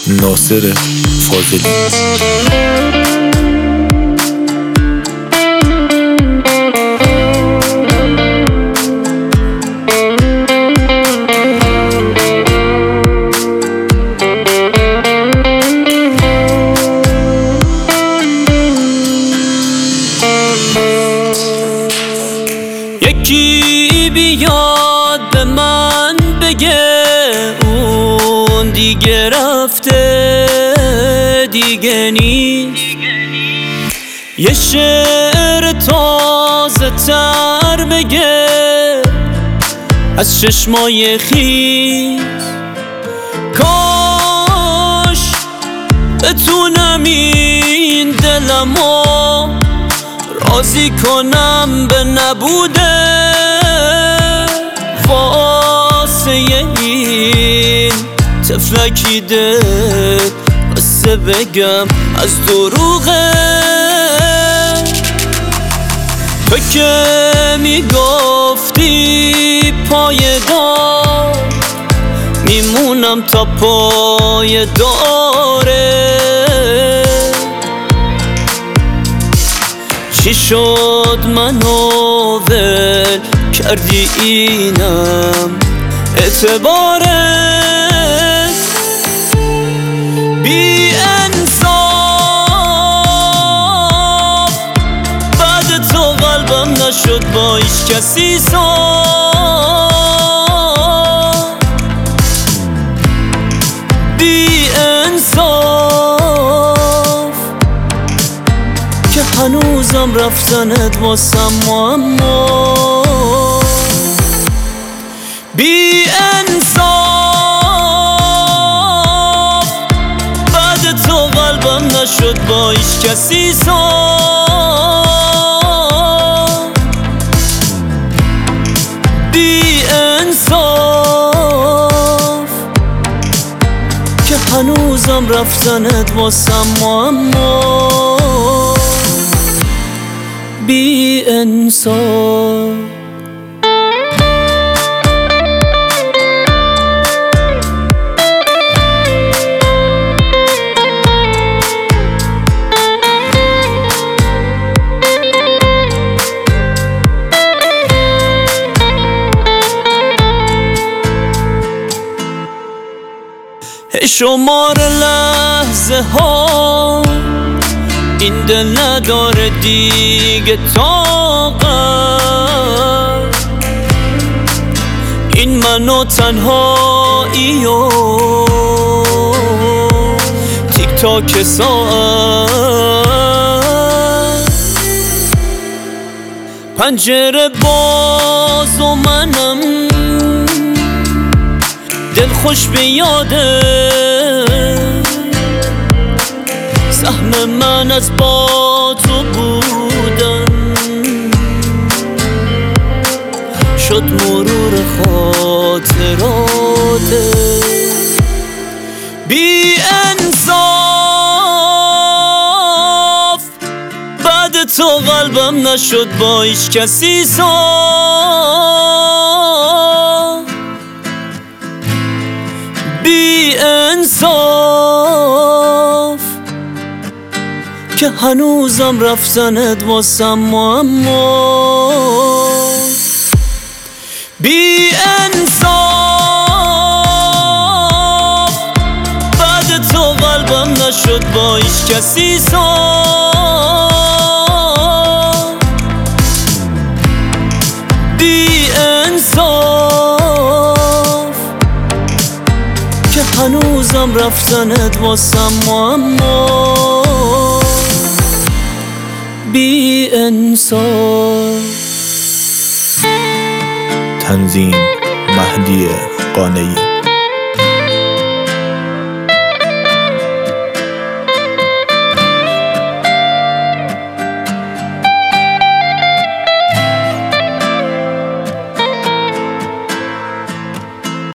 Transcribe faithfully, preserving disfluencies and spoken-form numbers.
ناصر فاضلی. یکی بیاد به من بگه اون دیگه رفته دیگه نیست، یه شعر تازه تر بگه از چشمای خیس. کاش بتونم این دلمو راضی کنم به نبوده واسه این تفلکی دل قصه بگم از دروغه. تو که میگفتی پایدار میمونم تا پای داره، چی شد منو ول کردی اینم اعتباره. بی انصاف بعد تو قلبم نشد با هیچ کسی صاف. بی انصاف که هنوزم رفتنت واسم معما. بی انصاف بعد تو قلبم نشد با هیچ کسی صاف. بی انصاف که هنوزم رفتنت واسم معما. بی انصاف شمار لحظه ها این دل نداره دیگه طاقت، این منو تنهایی و تیک تاک ساعت. پنجره باز و منم دل خوش به یاده سهم من از با تو بودن شد مرور خاطراته. بی انصاف بعد تو قلبم نشد با هیچ کسی صاف. بی انصاف که هنوزم رفتنت واسم معما. بی انصاف بعد تو قلبم نشد با هیچ کسی صاف. بی انصاف که هنوزم رفتنت واسم معما. بی انصاف. تنظیم مهدی قانعی.